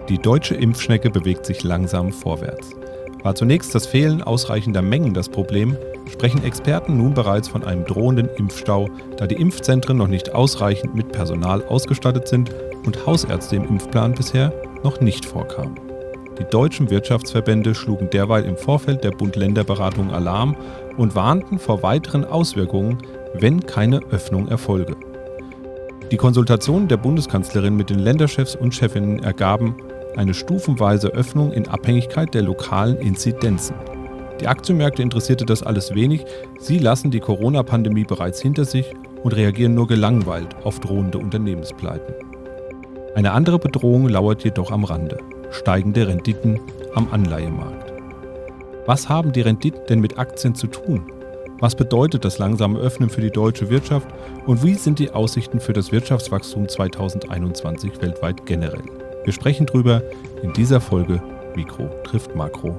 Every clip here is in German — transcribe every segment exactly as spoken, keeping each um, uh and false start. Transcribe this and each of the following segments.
Die deutsche Impfschnecke bewegt sich langsam vorwärts. War zunächst das Fehlen ausreichender Mengen das Problem, sprechen Experten nun bereits von einem drohenden Impfstau, da die Impfzentren noch nicht ausreichend mit Personal ausgestattet sind und Hausärzte im Impfplan bisher noch nicht vorkamen. Die deutschen Wirtschaftsverbände schlugen derweil im Vorfeld der Bund-Länder-Beratung Alarm und warnten vor weiteren Auswirkungen, wenn keine Öffnung erfolge. Die Konsultationen der Bundeskanzlerin mit den Länderchefs und Chefinnen ergaben eine stufenweise Öffnung in Abhängigkeit der lokalen Inzidenzen. Die Aktienmärkte interessierte das alles wenig, sie lassen die Corona-Pandemie bereits hinter sich und reagieren nur gelangweilt auf drohende Unternehmenspleiten. Eine andere Bedrohung lauert jedoch am Rande: steigende Renditen am Anleihemarkt. Was haben die Renditen denn mit Aktien zu tun? Was bedeutet das langsame Öffnen für die deutsche Wirtschaft und wie sind die Aussichten für das Wirtschaftswachstum zweitausendeinundzwanzig weltweit generell? Wir sprechen drüber in dieser Folge Mikro trifft Makro.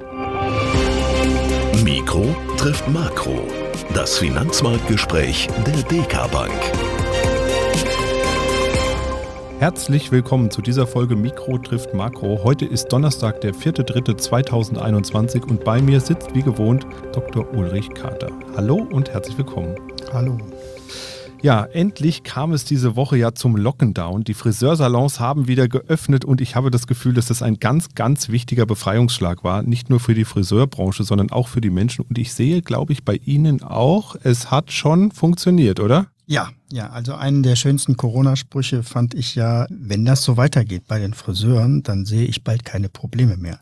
Mikro trifft Makro. Das Finanzmarktgespräch der D K Bank. Herzlich willkommen zu dieser Folge Mikro trifft Makro. Heute ist Donnerstag, der vierte dritte zweitausendeinundzwanzig und bei mir sitzt wie gewohnt Doktor Ulrich Kater. Hallo und herzlich willkommen. Hallo. Ja, endlich kam es diese Woche ja zum Lockdown. Die Friseursalons haben wieder geöffnet und ich habe das Gefühl, dass das ein ganz, ganz wichtiger Befreiungsschlag war. Nicht nur für die Friseurbranche, sondern auch für die Menschen. Und ich sehe, glaube ich, bei Ihnen auch, es hat schon funktioniert, oder? Ja, ja, also einen der schönsten Corona-Sprüche fand ich ja: Wenn das so weitergeht bei den Friseuren, dann sehe ich bald keine Probleme mehr.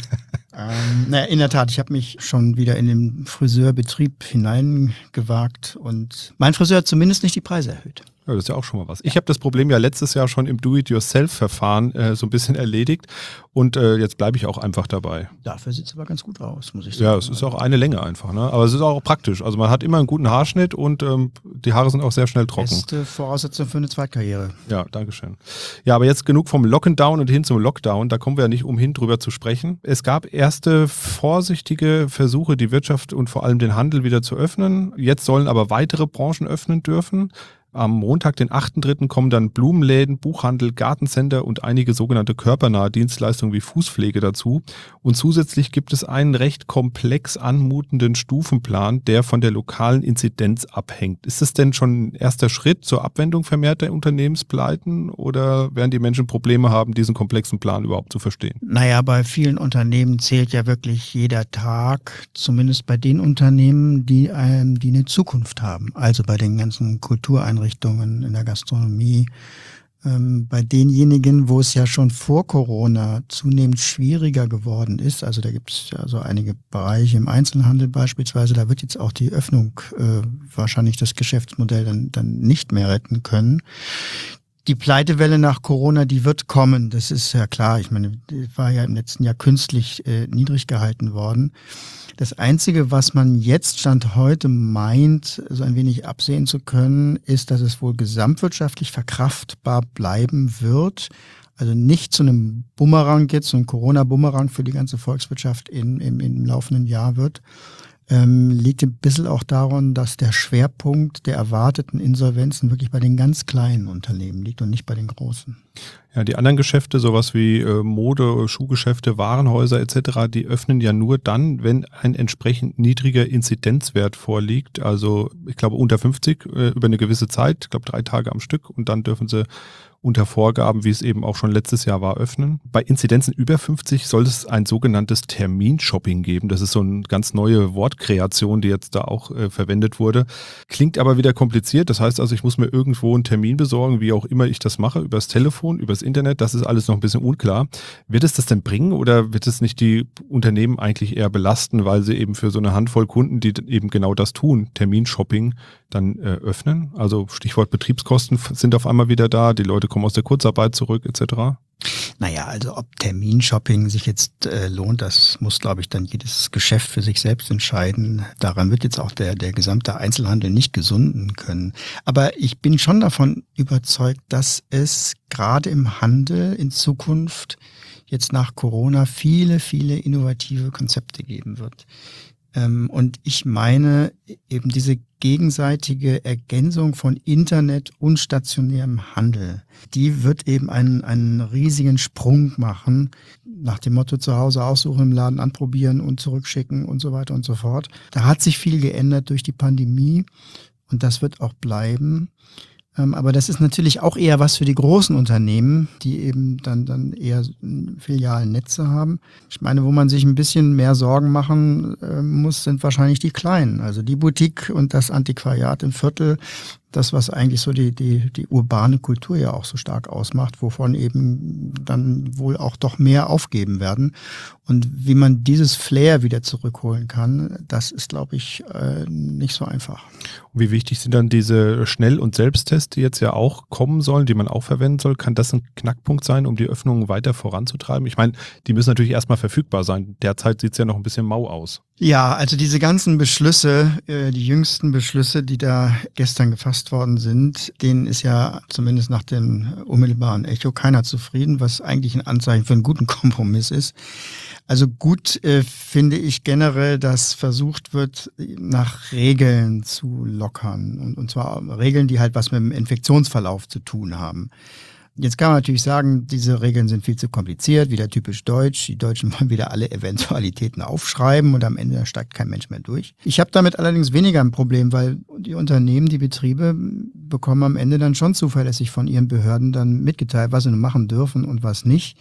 ähm, naja, in der Tat, ich habe mich schon wieder in den Friseurbetrieb hineingewagt und mein Friseur hat zumindest nicht die Preise erhöht. Ja, das ist ja auch schon mal was. Ich habe das Problem ja letztes Jahr schon im Do-it-yourself-Verfahren äh, so ein bisschen erledigt und äh, jetzt bleibe ich auch einfach dabei. Dafür sieht es aber ganz gut aus, muss ich sagen. Ja, es ist auch eine Länge einfach, ne? Aber es ist auch praktisch. Also man hat immer einen guten Haarschnitt und ähm, die Haare sind auch sehr schnell trocken. Beste Voraussetzung für eine Zweitkarriere. Ja, danke schön. Ja, aber jetzt genug vom Lockdown und hin zum Lockdown. Da kommen wir ja nicht umhin, drüber zu sprechen. Es gab erste vorsichtige Versuche, die Wirtschaft und vor allem den Handel wieder zu öffnen. Jetzt sollen aber weitere Branchen öffnen dürfen. Am Montag, den achten dritten kommen dann Blumenläden, Buchhandel, Gartencenter und einige sogenannte körpernahe Dienstleistungen wie Fußpflege dazu. Und zusätzlich gibt es einen recht komplex anmutenden Stufenplan, der von der lokalen Inzidenz abhängt. Ist es denn schon ein erster Schritt zur Abwendung vermehrter Unternehmenspleiten oder werden die Menschen Probleme haben, diesen komplexen Plan überhaupt zu verstehen? Naja, bei vielen Unternehmen zählt ja wirklich jeder Tag, zumindest bei den Unternehmen, die, ähm, die eine Zukunft haben. Also bei den ganzen Kultureinrichtungen, in der Gastronomie, ähm, bei denjenigen, wo es ja schon vor Corona zunehmend schwieriger geworden ist. Also da gibt es ja so einige Bereiche im Einzelhandel beispielsweise, da wird jetzt auch die Öffnung äh, wahrscheinlich das Geschäftsmodell dann, dann nicht mehr retten können. Die Pleitewelle nach Corona, die wird kommen, das ist ja klar. Ich meine, die war ja im letzten Jahr künstlich äh, niedrig gehalten worden. Das Einzige, was man jetzt Stand heute meint, so ein wenig absehen zu können, ist, dass es wohl gesamtwirtschaftlich verkraftbar bleiben wird. Also nicht zu einem Bumerang jetzt, so ein Corona-Bumerang für die ganze Volkswirtschaft in, im, im laufenden Jahr wird. Ähm, liegt ein bisschen auch daran, dass der Schwerpunkt der erwarteten Insolvenzen wirklich bei den ganz kleinen Unternehmen liegt und nicht bei den großen. Ja, die anderen Geschäfte, sowas wie äh, Mode, Schuhgeschäfte, Warenhäuser et cetera, die öffnen ja nur dann, wenn ein entsprechend niedriger Inzidenzwert vorliegt. Also ich glaube unter fünfzig äh, über eine gewisse Zeit, ich glaube drei Tage am Stück und dann dürfen sie unter Vorgaben, wie es eben auch schon letztes Jahr war, öffnen. Bei Inzidenzen über fünfzig soll es ein sogenanntes Terminshopping geben. Das ist so eine ganz neue Wortkreation, die jetzt da auch äh, verwendet wurde. Klingt aber wieder kompliziert. Das heißt also, ich muss mir irgendwo einen Termin besorgen, wie auch immer ich das mache, übers Telefon, übers Internet. Das ist alles noch ein bisschen unklar. Wird es das denn bringen oder wird es nicht die Unternehmen eigentlich eher belasten, weil sie eben für so eine Handvoll Kunden, die eben genau das tun, Terminshopping, dann äh, öffnen? Also Stichwort Betriebskosten sind auf einmal wieder da, die Leute kommen aus der Kurzarbeit zurück et cetera. Naja, also ob Terminshopping sich jetzt äh, lohnt, das muss, glaube ich, dann jedes Geschäft für sich selbst entscheiden. Daran wird jetzt auch der, der gesamte Einzelhandel nicht gesunden können. Aber ich bin schon davon überzeugt, dass es gerade im Handel in Zukunft jetzt nach Corona viele, viele innovative Konzepte geben wird. Ähm, und ich meine eben diese gegenseitige Ergänzung von Internet und stationärem Handel, die wird eben einen, einen riesigen Sprung machen, nach dem Motto zu Hause aussuchen, im Laden anprobieren und zurückschicken und so weiter und so fort. Da hat sich viel geändert durch die Pandemie und das wird auch bleiben. Aber das ist natürlich auch eher was für die großen Unternehmen, die eben dann, dann eher Filialnetze haben. Ich meine, wo man sich ein bisschen mehr Sorgen machen äh, muss, sind wahrscheinlich die Kleinen. Also die Boutique und das Antiquariat im Viertel, das, was eigentlich so die, die, die urbane Kultur ja auch so stark ausmacht, wovon eben dann wohl auch doch mehr aufgeben werden. Und wie man dieses Flair wieder zurückholen kann, das ist, glaube ich, äh, nicht so einfach. Und wie wichtig sind dann diese Schnell- und Selbsttests, die jetzt ja auch kommen sollen, die man auch verwenden soll? Kann das ein Knackpunkt sein, um die Öffnungen weiter voranzutreiben? Ich meine, die müssen natürlich erstmal verfügbar sein. Derzeit sieht es ja noch ein bisschen mau aus. Ja, also diese ganzen Beschlüsse, äh, die jüngsten Beschlüsse, die da gestern gefasst worden sind, denen ist ja zumindest nach dem unmittelbaren Echo keiner zufrieden, was eigentlich ein Anzeichen für einen guten Kompromiss ist. Also gut äh, finde ich generell, dass versucht wird, nach Regeln zu lockern. Und, und zwar Regeln, die halt was mit dem Infektionsverlauf zu tun haben. Jetzt kann man natürlich sagen, diese Regeln sind viel zu kompliziert, wieder typisch deutsch. Die Deutschen wollen wieder alle Eventualitäten aufschreiben und am Ende steigt kein Mensch mehr durch. Ich habe damit allerdings weniger ein Problem, weil die Unternehmen, die Betriebe bekommen am Ende dann schon zuverlässig von ihren Behörden dann mitgeteilt, was sie machen dürfen und was nicht.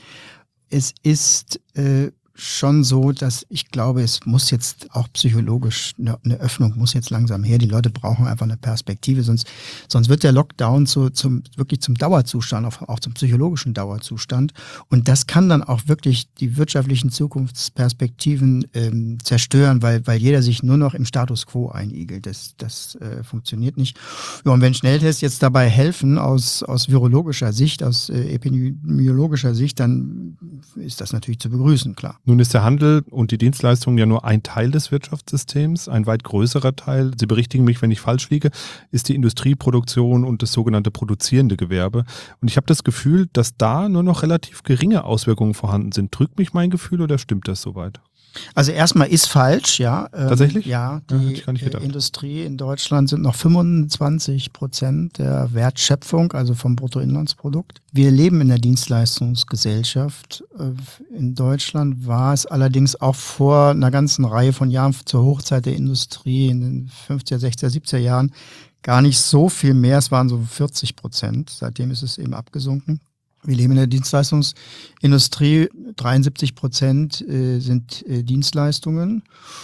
Es ist äh, schon so, dass ich glaube, es muss jetzt auch psychologisch, eine, eine Öffnung muss jetzt langsam her. Die Leute brauchen einfach eine Perspektive, sonst, sonst wird der Lockdown zu, zum, wirklich zum Dauerzustand, auch, auch zum psychologischen Dauerzustand. Und das kann dann auch wirklich die wirtschaftlichen Zukunftsperspektiven ähm, zerstören, weil, weil jeder sich nur noch im Status quo einigelt. Das, das äh, funktioniert nicht. Ja, und wenn Schnelltests jetzt dabei helfen, aus, aus virologischer Sicht, aus äh, epidemiologischer Sicht, dann ist das natürlich zu begrüßen, klar. Nun ist der Handel und die Dienstleistungen ja nur ein Teil des Wirtschaftssystems. Ein weit größerer Teil, Sie berichtigen mich, wenn ich falsch liege, ist die Industrieproduktion und das sogenannte produzierende Gewerbe. Und ich habe das Gefühl, dass da nur noch relativ geringe Auswirkungen vorhanden sind. Trügt mich mein Gefühl oder stimmt das soweit? Also erstmal ist falsch, ja. Tatsächlich? Ähm, ja, Ja, hätte die ich gar nicht gedacht. Industrie in Deutschland sind noch fünfundzwanzig Prozent der Wertschöpfung, also vom Bruttoinlandsprodukt. Wir leben in der Dienstleistungsgesellschaft. In Deutschland war es allerdings auch vor einer ganzen Reihe von Jahren zur Hochzeit der Industrie in den fünfziger, sechziger, siebziger Jahren gar nicht so viel mehr. Es waren so vierzig Prozent. Seitdem ist es eben abgesunken. Wir leben in der Dienstleistungsindustrie, dreiundsiebzig Prozent äh, sind äh, Dienstleistungen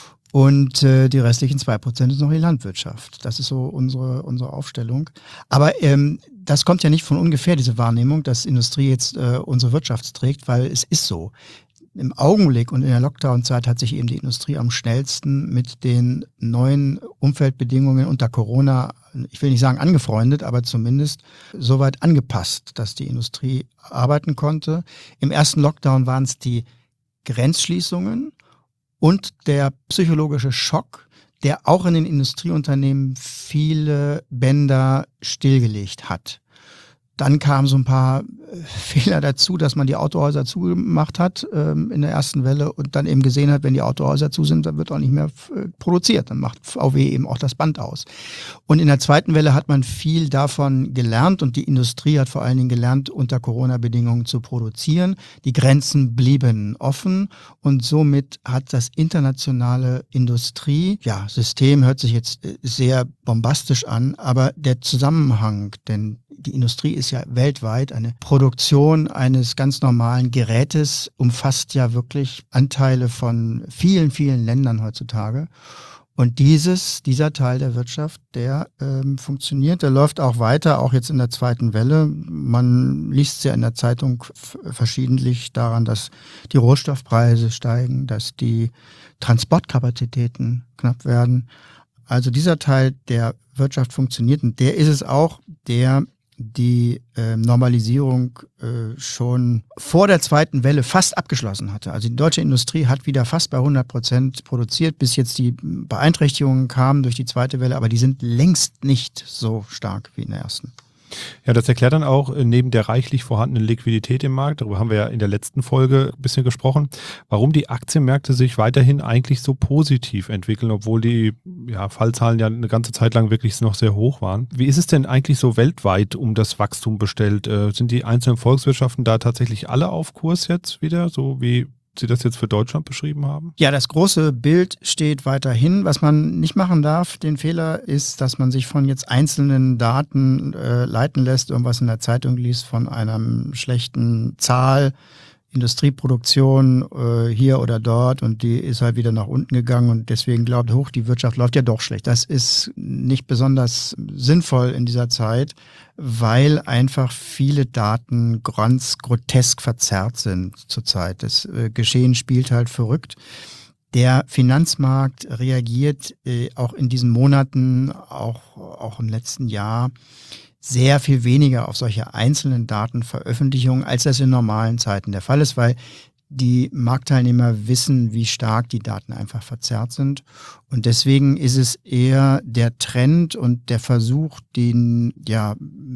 und äh, die restlichen zwei Prozent ist noch die Landwirtschaft. Das ist so unsere, unsere Aufstellung. Aber ähm, das kommt ja nicht von ungefähr, diese Wahrnehmung, dass Industrie jetzt äh, unsere Wirtschaft trägt, weil es ist so. Im Augenblick und in der Lockdown-Zeit hat sich eben die Industrie am schnellsten mit den neuen Umfeldbedingungen unter Corona, ich will nicht sagen angefreundet, aber zumindest soweit angepasst, dass die Industrie arbeiten konnte. Im ersten Lockdown waren es die Grenzschließungen und der psychologische Schock, der auch in den Industrieunternehmen viele Bänder stillgelegt hat. Dann kamen so ein paar Fehler dazu, dass man die Autohäuser zugemacht hat ähm, in der ersten Welle und dann eben gesehen hat, wenn die Autohäuser zu sind, dann wird auch nicht mehr äh, produziert. Dann macht V W eben auch das Band aus. Und in der zweiten Welle hat man viel davon gelernt und die Industrie hat vor allen Dingen gelernt, unter Corona-Bedingungen zu produzieren. Die Grenzen blieben offen und somit hat das internationale Industrie, ja, System hört sich jetzt sehr bombastisch an, aber der Zusammenhang, denn die Industrie ist ja weltweit, eine Produktion eines ganz normalen Gerätes umfasst ja wirklich Anteile von vielen, vielen Ländern heutzutage. Und dieses, dieser Teil der Wirtschaft, der ähm, funktioniert, der läuft auch weiter, auch jetzt in der zweiten Welle. Man liest ja in der Zeitung f- verschiedentlich daran, dass die Rohstoffpreise steigen, dass die Transportkapazitäten knapp werden. Also dieser Teil der Wirtschaft funktioniert und der ist es auch, der die äh, Normalisierung äh, schon vor der zweiten Welle fast abgeschlossen hatte. Also die deutsche Industrie hat wieder fast bei hundert Prozent produziert, bis jetzt die Beeinträchtigungen kamen durch die zweite Welle, aber die sind längst nicht so stark wie in der ersten. Ja, das erklärt dann auch neben der reichlich vorhandenen Liquidität im Markt, darüber haben wir ja in der letzten Folge ein bisschen gesprochen, warum die Aktienmärkte sich weiterhin eigentlich so positiv entwickeln, obwohl die ja, Fallzahlen ja eine ganze Zeit lang wirklich noch sehr hoch waren. Wie ist es denn eigentlich so weltweit um das Wachstum bestellt? Äh, sind die einzelnen Volkswirtschaften da tatsächlich alle auf Kurs jetzt wieder, so wie Sie das jetzt für Deutschland beschrieben haben? Ja, das große Bild steht weiterhin. Was man nicht machen darf, den Fehler, ist, dass man sich von jetzt einzelnen Daten äh, leiten lässt, irgendwas in der Zeitung liest von einer schlechten Zahl, Industrieproduktion äh, hier oder dort und die ist halt wieder nach unten gegangen und deswegen glaubt hoch, die Wirtschaft läuft ja doch schlecht. Das ist nicht besonders sinnvoll in dieser Zeit, weil einfach viele Daten ganz grotesk verzerrt sind zurzeit. Das äh, Geschehen spielt halt verrückt. Der Finanzmarkt reagiert äh, auch in diesen Monaten, auch, auch im letzten Jahr, sehr viel weniger auf solche einzelnen Datenveröffentlichungen, als das in normalen Zeiten der Fall ist, weil die Marktteilnehmer wissen, wie stark die Daten einfach verzerrt sind. Und deswegen ist es eher der Trend und der Versuch, den ja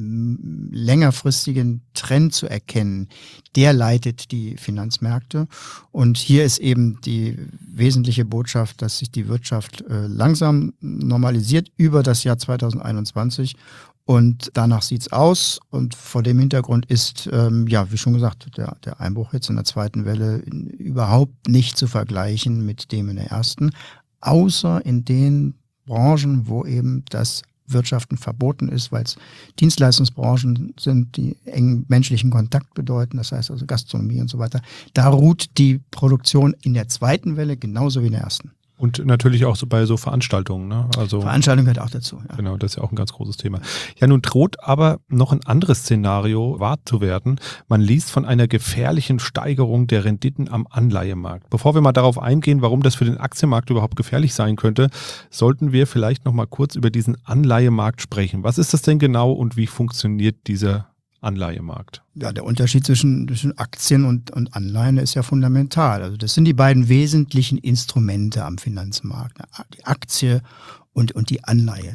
längerfristigen Trend zu erkennen, der leitet die Finanzmärkte. Und hier ist eben die wesentliche Botschaft, dass sich die Wirtschaft äh, langsam normalisiert über das Jahr zweitausendeinundzwanzig. Und danach sieht's aus und vor dem Hintergrund ist, ähm, ja, wie schon gesagt, der, der Einbruch jetzt in der zweiten Welle überhaupt nicht zu vergleichen mit dem in der ersten, außer in den Branchen, wo eben das Wirtschaften verboten ist, weil es Dienstleistungsbranchen sind, die engen menschlichen Kontakt bedeuten, das heißt also Gastronomie und so weiter. Da ruht die Produktion in der zweiten Welle genauso wie in der ersten. Und natürlich auch so bei so Veranstaltungen. Ne? Also, Veranstaltung gehört auch dazu. Ja. Genau, das ist ja auch ein ganz großes Thema. Ja, nun droht aber noch ein anderes Szenario wahr zu werden. Man liest von einer gefährlichen Steigerung der Renditen am Anleihemarkt. Bevor wir mal darauf eingehen, warum das für den Aktienmarkt überhaupt gefährlich sein könnte, sollten wir vielleicht noch mal kurz über diesen Anleihemarkt sprechen. Was ist das denn genau und wie funktioniert dieser Anleihemarkt? Ja, der Unterschied zwischen, zwischen Aktien und, und Anleihen ist ja fundamental. Also das sind die beiden wesentlichen Instrumente am Finanzmarkt. Die Aktie und, und die Anleihe.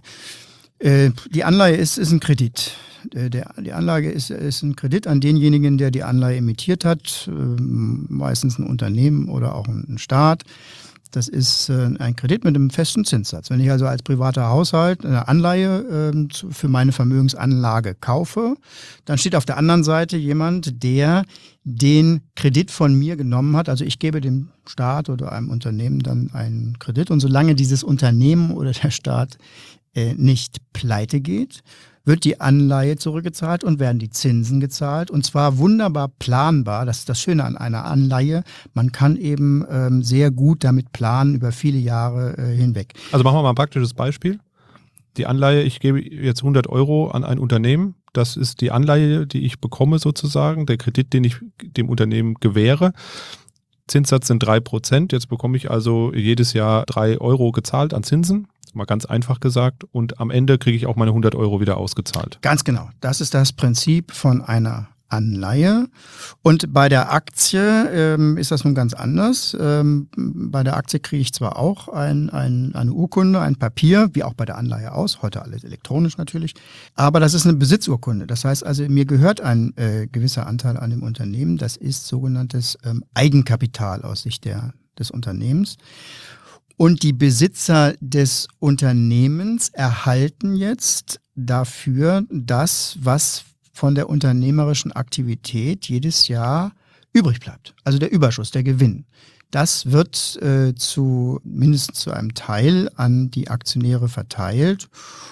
Äh, die Anleihe ist, ist ein Kredit. Der, der, die Anlage ist, ist ein Kredit an denjenigen, der die Anleihe emittiert hat, äh, meistens ein Unternehmen oder auch ein Staat. Das ist äh, ein Kredit mit einem festen Zinssatz. Wenn ich also als privater Haushalt eine Anleihe äh, zu, für meine Vermögensanlage kaufe, dann steht auf der anderen Seite jemand, der den Kredit von mir genommen hat. Also ich gebe dem Staat oder einem Unternehmen dann einen Kredit. Und solange dieses Unternehmen oder der Staat äh, nicht pleite geht, wird die Anleihe zurückgezahlt und werden die Zinsen gezahlt. Und zwar wunderbar planbar. Das ist das Schöne an einer Anleihe. Man kann eben ähm, sehr gut damit planen über viele Jahre äh, hinweg. Also machen wir mal ein praktisches Beispiel. Die Anleihe, ich gebe jetzt hundert Euro an ein Unternehmen. Das ist die Anleihe, die ich bekomme sozusagen, der Kredit, den ich dem Unternehmen gewähre. Zinssatz sind drei Prozent. Jetzt bekomme ich also jedes Jahr drei Euro gezahlt an Zinsen. Mal ganz einfach gesagt. Und am Ende kriege ich auch meine hundert Euro wieder ausgezahlt. Ganz genau. Das ist das Prinzip von einer Anleihe. Und bei der Aktie ähm, ist das nun ganz anders. Ähm, bei der Aktie kriege ich zwar auch ein, ein, eine Urkunde, ein Papier, wie auch bei der Anleihe aus, heute alles elektronisch natürlich, aber das ist eine Besitzurkunde. Das heißt also, mir gehört ein äh, gewisser Anteil an dem Unternehmen. Das ist sogenanntes ähm, Eigenkapital aus Sicht der, des Unternehmens. Und die Besitzer des Unternehmens erhalten jetzt dafür das, was von der unternehmerischen Aktivität jedes Jahr übrig bleibt. Also der Überschuss, der Gewinn. Das wird äh, zu mindestens zu einem Teil an die Aktionäre verteilt.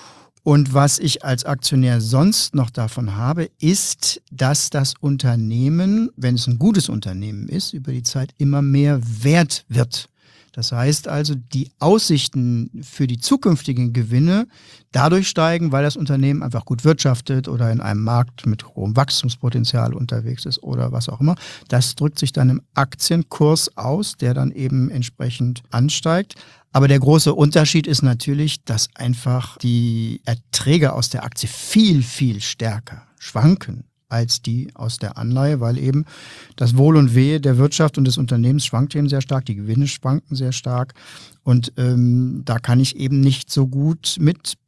Und was ich als Aktionär sonst noch davon habe, ist, dass das Unternehmen, wenn es ein gutes Unternehmen ist, über die Zeit immer mehr wert wird. Das heißt also, die Aussichten für die zukünftigen Gewinne dadurch steigen, weil das Unternehmen einfach gut wirtschaftet oder in einem Markt mit hohem Wachstumspotenzial unterwegs ist oder was auch immer. Das drückt sich dann im Aktienkurs aus, der dann eben entsprechend ansteigt. Aber der große Unterschied ist natürlich, dass einfach die Erträge aus der Aktie viel, viel stärker schwanken als die aus der Anleihe, weil eben das Wohl und Wehe der Wirtschaft und des Unternehmens schwankt eben sehr stark, die Gewinne schwanken sehr stark und ähm, da kann ich eben nicht so gut mit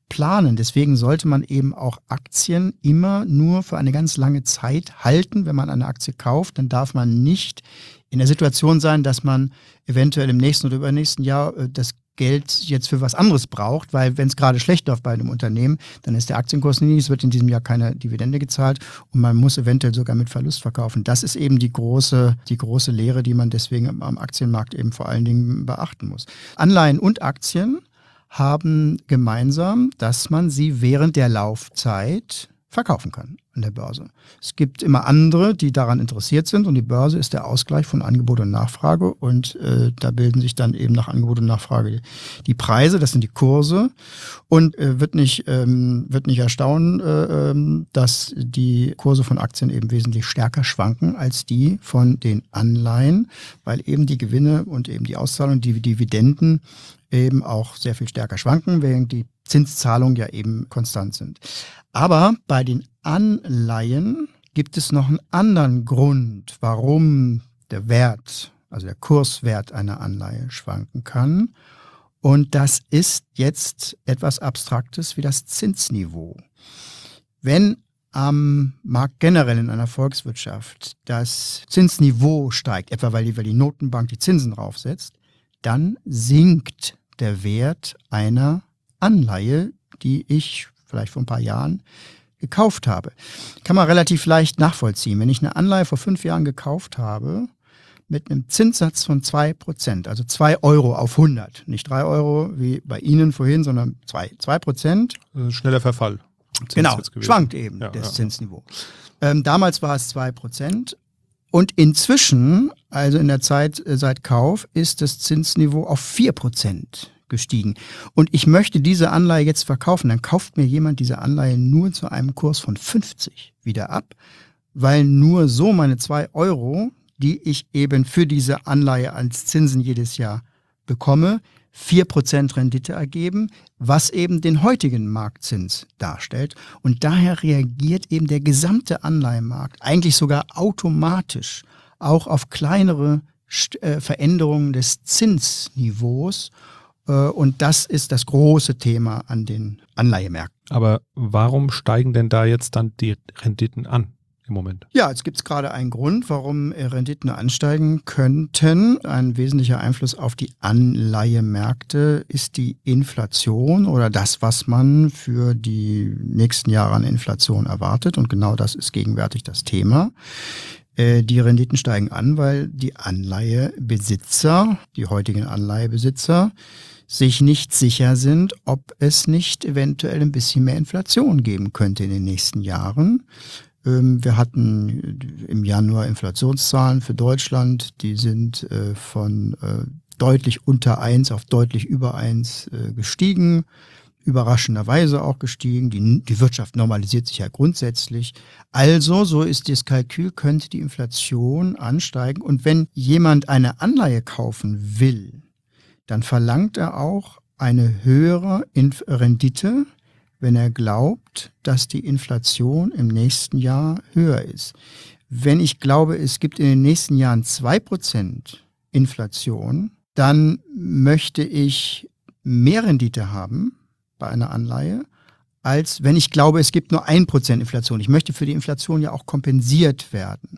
planen. Deswegen sollte man eben auch Aktien immer nur für eine ganz lange Zeit halten. Wenn man eine Aktie kauft, dann darf man nicht in der Situation sein, dass man eventuell im nächsten oder übernächsten Jahr äh, das Geld jetzt für was anderes braucht, weil wenn es gerade schlecht läuft bei einem Unternehmen, dann ist der Aktienkurs niedrig, es wird in diesem Jahr keine Dividende gezahlt und man muss eventuell sogar mit Verlust verkaufen. Das ist eben die große, die große Lehre, die man deswegen am Aktienmarkt eben vor allen Dingen beachten muss. Anleihen und Aktien haben gemeinsam, dass man sie während der Laufzeit verkaufen kann an der Börse. Es gibt immer andere, die daran interessiert sind und die Börse ist der Ausgleich von Angebot und Nachfrage und äh, da bilden sich dann eben nach Angebot und Nachfrage die Preise, das sind die Kurse und äh, wird nicht ähm, wird nicht erstaunen, äh, ähm, dass die Kurse von Aktien eben wesentlich stärker schwanken als die von den Anleihen, weil eben die Gewinne und eben die Auszahlung, die Dividenden eben auch sehr viel stärker schwanken, während die Zinszahlungen ja eben konstant sind. Aber bei den Anleihen gibt es noch einen anderen Grund, warum der Wert, also der Kurswert einer Anleihe schwanken kann. Und das ist jetzt etwas Abstraktes wie das Zinsniveau. Wenn am Markt generell in einer Volkswirtschaft das Zinsniveau steigt, etwa weil die, weil die Notenbank die Zinsen draufsetzt, dann sinkt der Wert einer Anleihe, die ich vielleicht vor ein paar Jahren gekauft habe. Kann man relativ leicht nachvollziehen. Wenn ich eine Anleihe vor fünf Jahren gekauft habe, mit einem Zinssatz von zwei Prozent, also zwei Euro auf hundert, nicht drei Euro wie bei Ihnen vorhin, sondern zwei Prozent. Schneller Verfall. Genau, schwankt eben ja, das ja. Zinsniveau. Ähm, damals war es zwei Prozent. Und inzwischen, also in der Zeit seit Kauf, ist das Zinsniveau auf vier Prozent gestiegen. Und ich möchte diese Anleihe jetzt verkaufen. Dann kauft mir jemand diese Anleihe nur zu einem Kurs von fünfzig wieder ab, weil nur so meine zwei Euro, die ich eben für diese Anleihe als Zinsen jedes Jahr bekomme, vier Prozent Rendite ergeben, was eben den heutigen Marktzins darstellt. Und daher reagiert eben der gesamte Anleihenmarkt eigentlich sogar automatisch auch auf kleinere äh, Veränderungen des Zinsniveaus. Äh, und das ist das große Thema an den Anleihemärkten. Aber warum steigen denn da jetzt dann die Renditen an? Im Moment. Ja, jetzt gibt es gerade einen Grund, warum Renditen ansteigen könnten. Ein wesentlicher Einfluss auf die Anleihemärkte ist die Inflation oder das, was man für die nächsten Jahre an Inflation erwartet. Und genau das ist gegenwärtig das Thema. Die Renditen steigen an, weil die Anleihebesitzer, die heutigen Anleihebesitzer, sich nicht sicher sind, ob es nicht eventuell ein bisschen mehr Inflation geben könnte in den nächsten Jahren. Wir hatten im Januar Inflationszahlen für Deutschland, die sind von deutlich unter eins auf deutlich über eins gestiegen, überraschenderweise auch gestiegen. Die, die Wirtschaft normalisiert sich ja grundsätzlich. Also, so ist das Kalkül, könnte die Inflation ansteigen. Und wenn jemand eine Anleihe kaufen will, dann verlangt er auch eine höhere Inf- Rendite, wenn er glaubt, dass die Inflation im nächsten Jahr höher ist. Wenn ich glaube, es gibt in den nächsten Jahren zwei Prozent Inflation, dann möchte ich mehr Rendite haben bei einer Anleihe, als wenn ich glaube, es gibt nur ein Prozent Inflation. Ich möchte für die Inflation ja auch kompensiert werden.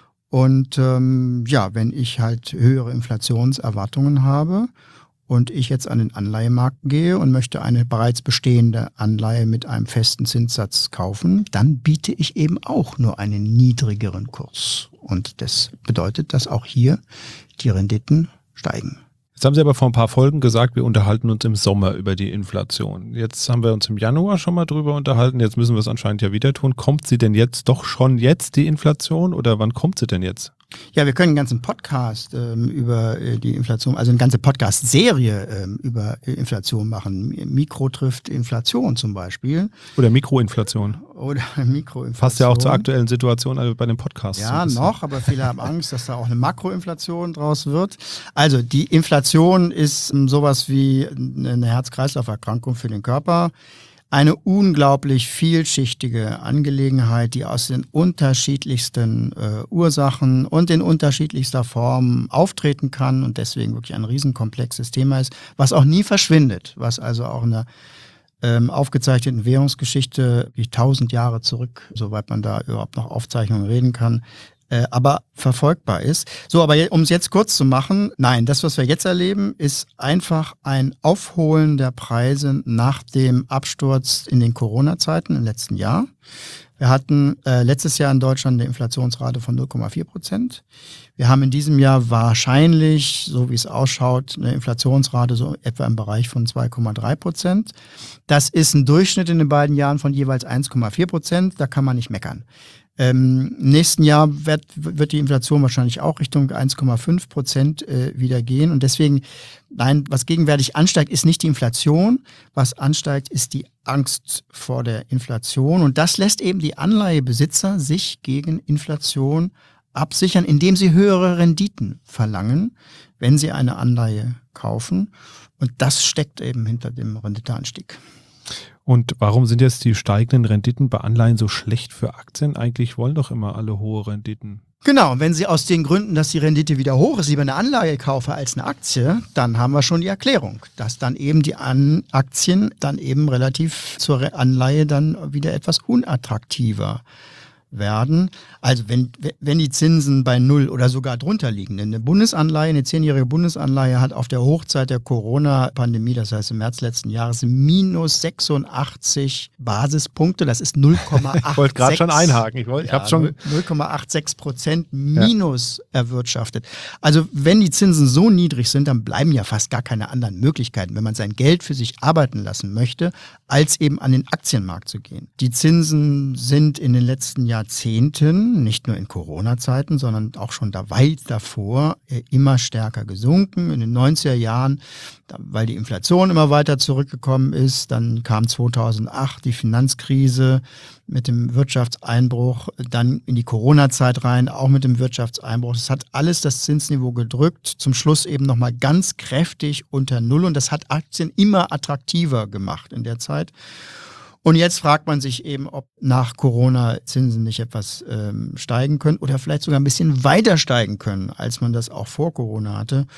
Und ähm, ja, wenn ich halt höhere Inflationserwartungen habe, und ich jetzt an den Anleihemarkt gehe und möchte eine bereits bestehende Anleihe mit einem festen Zinssatz kaufen, dann biete ich eben auch nur einen niedrigeren Kurs. Und das bedeutet, dass auch hier die Renditen steigen. Jetzt haben Sie aber vor ein paar Folgen gesagt, wir unterhalten uns im Sommer über die Inflation. Jetzt haben wir uns im Januar schon mal drüber unterhalten, jetzt müssen wir es anscheinend ja wieder tun. Kommt sie denn jetzt doch schon jetzt, die Inflation, oder wann kommt sie denn jetzt? Ja, wir können einen ganzen Podcast ähm, über äh, die Inflation, also eine ganze Podcast-Serie ähm, über äh, Inflation machen. Mikro trifft Inflation zum Beispiel. Oder Mikroinflation. Oder Mikroinflation. Passt ja auch zur aktuellen Situation also bei dem Podcast. Ja, so noch, aber viele haben Angst, dass da auch eine Makroinflation draus wird. Also die Inflation ist ähm, sowas wie eine Herz-Kreislauf-Erkrankung für den Körper. Eine unglaublich vielschichtige Angelegenheit, die aus den unterschiedlichsten äh, Ursachen und in unterschiedlichster Form auftreten kann und deswegen wirklich ein riesenkomplexes Thema ist, was auch nie verschwindet, was also auch eine ähm, aufgezeichneten Währungsgeschichte wie tausend Jahre zurück, soweit man da überhaupt noch Aufzeichnungen reden kann, äh, aber verfolgbar ist. So, aber um es jetzt kurz zu machen, nein, das, was wir jetzt erleben, ist einfach ein Aufholen der Preise nach dem Absturz in den Corona-Zeiten im letzten Jahr. Wir hatten äh, letztes Jahr in Deutschland eine Inflationsrate von null Komma vier Prozent. Wir haben in diesem Jahr wahrscheinlich, so wie es ausschaut, eine Inflationsrate so etwa im Bereich von zwei Komma drei Prozent. Das ist ein Durchschnitt in den beiden Jahren von jeweils eins Komma vier Prozent. Da kann man nicht meckern. Ähm, Im nächsten Jahr wird, wird die Inflation wahrscheinlich auch Richtung eins Komma fünf Prozent äh, wieder gehen. Und deswegen, nein, was gegenwärtig ansteigt, ist nicht die Inflation. Was ansteigt, ist die Angst vor der Inflation. Und das lässt eben die Anleihebesitzer sich gegen Inflation absichern, indem sie höhere Renditen verlangen, wenn sie eine Anleihe kaufen. Und das steckt eben hinter dem Renditeanstieg. Und warum sind jetzt die steigenden Renditen bei Anleihen so schlecht für Aktien? Eigentlich wollen doch immer alle hohe Renditen. Genau, wenn Sie aus den Gründen, dass die Rendite wieder hoch ist, lieber eine Anleihe kaufe als eine Aktie, dann haben wir schon die Erklärung, dass dann eben die An- Aktien dann eben relativ zur Anleihe dann wieder etwas unattraktiver werden. Also wenn, wenn die Zinsen bei null oder sogar drunter liegen. Denn eine Bundesanleihe, eine zehnjährige Bundesanleihe hat auf der Hochzeit der Corona-Pandemie, das heißt im März letzten Jahres, minus sechsundachtzig Basispunkte. Das ist null Komma achtundsechzig. Ich wollte gerade schon einhaken. Ich, wollt, ich ja, habe schon null Komma sechsundachtzig Prozent minus ja. erwirtschaftet. Also wenn die Zinsen so niedrig sind, dann bleiben ja fast gar keine anderen Möglichkeiten, wenn man sein Geld für sich arbeiten lassen möchte, als eben an den Aktienmarkt zu gehen. Die Zinsen sind in den letzten Jahrzehnten, nicht nur in Corona-Zeiten, sondern auch schon da weit davor, immer stärker gesunken. In den neunziger Jahren, weil die Inflation immer weiter zurückgekommen ist, dann kam zweitausendacht die Finanzkrise mit dem Wirtschaftseinbruch, dann in die Corona-Zeit rein, auch mit dem Wirtschaftseinbruch. Das hat alles das Zinsniveau gedrückt, zum Schluss eben nochmal ganz kräftig unter Null und das hat Aktien immer attraktiver gemacht in der Zeit. Und jetzt fragt man sich eben, ob nach Corona Zinsen nicht etwas ähm, steigen können oder vielleicht sogar ein bisschen weiter steigen können, als man das auch vor Corona hatte.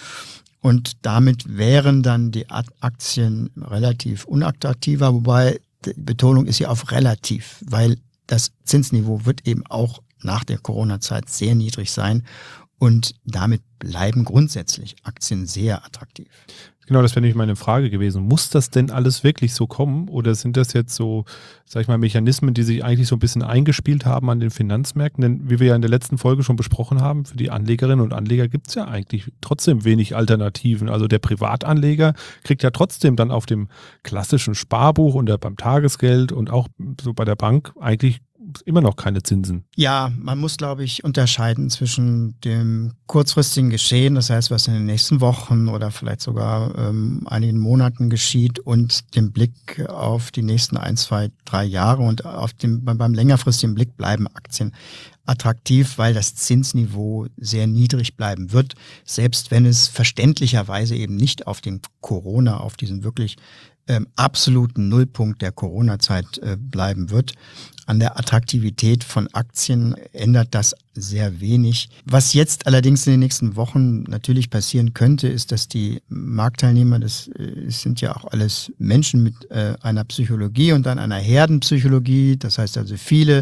Und damit wären dann die Aktien relativ unattraktiver, wobei die Betonung ist hier auf relativ, weil das Zinsniveau wird eben auch nach der Corona-Zeit sehr niedrig sein und damit bleiben grundsätzlich Aktien sehr attraktiv. Genau, das wäre nämlich meine Frage gewesen. Muss das denn alles wirklich so kommen oder sind das jetzt so, sag ich mal, Mechanismen, die sich eigentlich so ein bisschen eingespielt haben an den Finanzmärkten? Denn wie wir ja in der letzten Folge schon besprochen haben, für die Anlegerinnen und Anleger gibt es ja eigentlich trotzdem wenig Alternativen. Also der Privatanleger kriegt ja trotzdem dann auf dem klassischen Sparbuch und beim Tagesgeld und auch so bei der Bank eigentlich immer noch keine Zinsen. Ja, man muss, glaube ich, unterscheiden zwischen dem kurzfristigen Geschehen, das heißt, was in den nächsten Wochen oder vielleicht sogar ähm, einigen Monaten geschieht und dem Blick auf die nächsten ein, zwei, drei Jahre und auf dem, beim längerfristigen Blick bleiben Aktien attraktiv, weil das Zinsniveau sehr niedrig bleiben wird, selbst wenn es verständlicherweise eben nicht auf den Corona, auf diesen wirklich ähm, absoluten Nullpunkt der Corona-Zeit äh, bleiben wird. An der Attraktivität von Aktien ändert das sehr wenig. Was jetzt allerdings in den nächsten Wochen natürlich passieren könnte, ist, dass die Marktteilnehmer, das sind ja auch alles Menschen mit äh, einer Psychologie und dann einer Herdenpsychologie, das heißt also viele äh,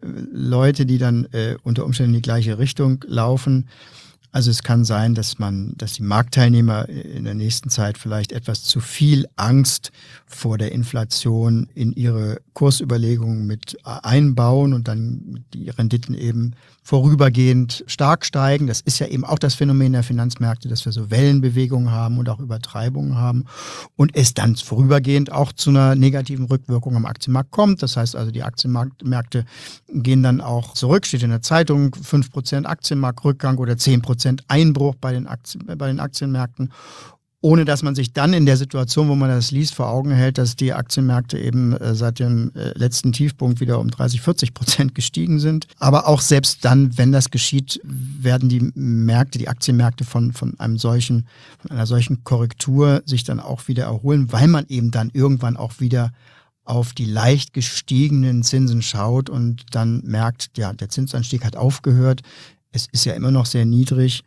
Leute, die dann äh, unter Umständen in die gleiche Richtung laufen. Also es kann sein, dass man, dass die Marktteilnehmer in der nächsten Zeit vielleicht etwas zu viel Angst vor der Inflation in ihre Kursüberlegungen mit einbauen und dann die Renditen eben vorübergehend stark steigen. Das ist ja eben auch das Phänomen der Finanzmärkte, dass wir so Wellenbewegungen haben und auch Übertreibungen haben und es dann vorübergehend auch zu einer negativen Rückwirkung am Aktienmarkt kommt. Das heißt also, die Aktienmärkte gehen dann auch zurück, steht in der Zeitung, fünf Prozent Aktienmarktrückgang oder zehn Prozent Einbruch bei den, Aktien, bei den Aktienmärkten. Ohne dass man sich dann in der Situation, wo man das liest, vor Augen hält, dass die Aktienmärkte eben äh, seit dem äh, letzten Tiefpunkt wieder um dreißig, vierzig Prozent gestiegen sind. Aber auch selbst dann, wenn das geschieht, werden die Märkte, die Aktienmärkte von, von einem solchen, von einer solchen Korrektur sich dann auch wieder erholen, weil man eben dann irgendwann auch wieder auf die leicht gestiegenen Zinsen schaut und dann merkt, ja, der Zinsanstieg hat aufgehört. Es ist ja immer noch sehr niedrig.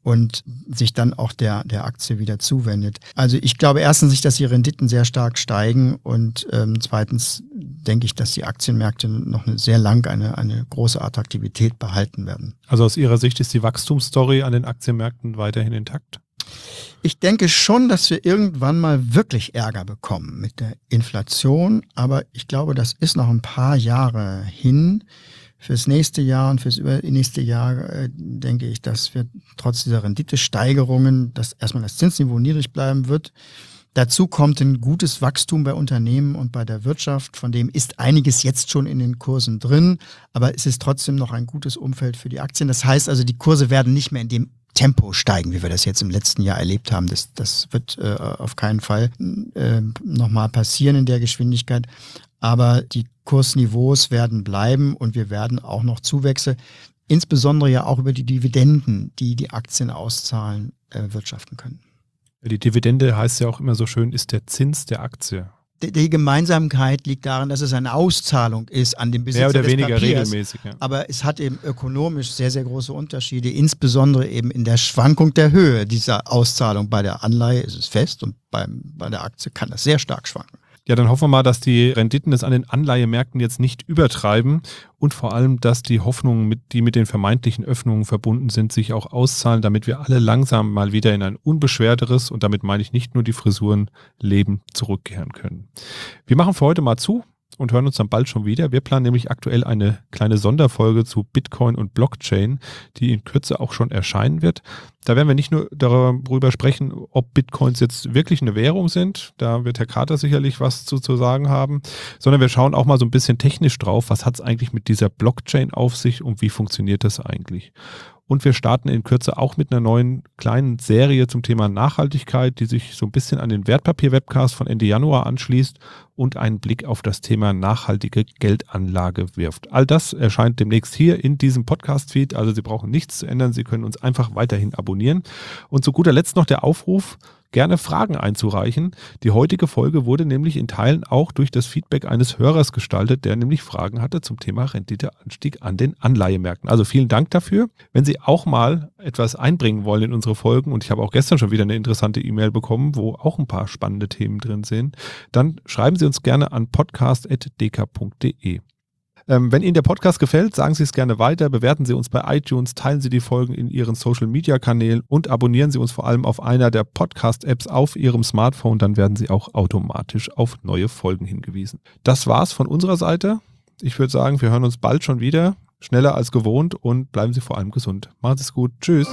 und sich dann auch der, der Aktie wieder zuwendet. Also ich glaube erstens nicht, dass die Renditen sehr stark steigen und ähm, zweitens denke ich, dass die Aktienmärkte noch eine, sehr lang eine, eine große Attraktivität behalten werden. Also aus Ihrer Sicht ist die Wachstumsstory an den Aktienmärkten weiterhin intakt? Ich denke schon, dass wir irgendwann mal wirklich Ärger bekommen mit der Inflation, aber ich glaube, das ist noch ein paar Jahre hin. Fürs nächste Jahr und fürs übernächste Jahr äh, denke ich, dass wir trotz dieser Renditesteigerungen, dass erstmal das Zinsniveau niedrig bleiben wird. Dazu kommt ein gutes Wachstum bei Unternehmen und bei der Wirtschaft, von dem ist einiges jetzt schon in den Kursen drin, aber es ist trotzdem noch ein gutes Umfeld für die Aktien. Das heißt also, die Kurse werden nicht mehr in dem Tempo steigen, wie wir das jetzt im letzten Jahr erlebt haben. Das, das wird äh, auf keinen Fall äh, nochmal passieren in der Geschwindigkeit. Aber die Kursniveaus werden bleiben und wir werden auch noch Zuwächse, insbesondere ja auch über die Dividenden, die die Aktien auszahlen, äh, wirtschaften können. Die Dividende, heißt ja auch immer so schön, ist der Zins der Aktie. Die Gemeinsamkeit liegt darin, dass es eine Auszahlung ist an den Besitzer mehr oder des weniger Papiers. regelmäßig. Ja. Aber es hat eben ökonomisch sehr, sehr große Unterschiede, insbesondere eben in der Schwankung der Höhe dieser Auszahlung. Bei der Anleihe ist es fest und beim, bei der Aktie kann das sehr stark schwanken. Ja, dann hoffen wir mal, dass die Renditen es an den Anleihemärkten jetzt nicht übertreiben und vor allem, dass die Hoffnungen, mit, die mit den vermeintlichen Öffnungen verbunden sind, sich auch auszahlen, damit wir alle langsam mal wieder in ein unbeschwerteres, und damit meine ich nicht nur die Frisuren, Leben zurückkehren können. Wir machen für heute mal zu und hören uns dann bald schon wieder. Wir planen nämlich aktuell eine kleine Sonderfolge zu Bitcoin und Blockchain, die in Kürze auch schon erscheinen wird. Da werden wir nicht nur darüber sprechen, ob Bitcoins jetzt wirklich eine Währung sind, da wird Herr Carter sicherlich was zu, zu sagen haben, sondern wir schauen auch mal so ein bisschen technisch drauf, was hat es eigentlich mit dieser Blockchain auf sich und wie funktioniert das eigentlich. Und wir starten in Kürze auch mit einer neuen kleinen Serie zum Thema Nachhaltigkeit, die sich so ein bisschen an den Wertpapier-Webcast von Ende Januar anschließt und einen Blick auf das Thema nachhaltige Geldanlage wirft. All das erscheint demnächst hier in diesem Podcast-Feed, also Sie brauchen nichts zu ändern, Sie können uns einfach weiterhin abonnieren. Und zu guter Letzt noch der Aufruf, gerne Fragen einzureichen. Die heutige Folge wurde nämlich in Teilen auch durch das Feedback eines Hörers gestaltet, der nämlich Fragen hatte zum Thema Renditeanstieg an den Anleihemärkten. Also vielen Dank dafür. Wenn Sie auch mal etwas einbringen wollen in unsere Folgen, und ich habe auch gestern schon wieder eine interessante E-Mail bekommen, wo auch ein paar spannende Themen drin sind, dann schreiben Sie uns gerne an podcast at d k punkt d e. Ähm, wenn Ihnen der Podcast gefällt, sagen Sie es gerne weiter, bewerten Sie uns bei iTunes, teilen Sie die Folgen in Ihren Social-Media-Kanälen und abonnieren Sie uns vor allem auf einer der Podcast-Apps auf Ihrem Smartphone, dann werden Sie auch automatisch auf neue Folgen hingewiesen. Das war's von unserer Seite. Ich würde sagen, wir hören uns bald schon wieder, schneller als gewohnt, und bleiben Sie vor allem gesund. Machen Sie es gut. Tschüss.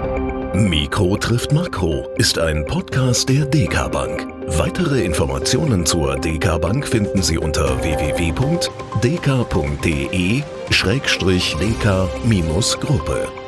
Mikro trifft Makro ist ein Podcast der D K Bank. Weitere Informationen zur D K Bank finden Sie unter w w w punkt d k punkt d e schrägstrich d k Gruppe.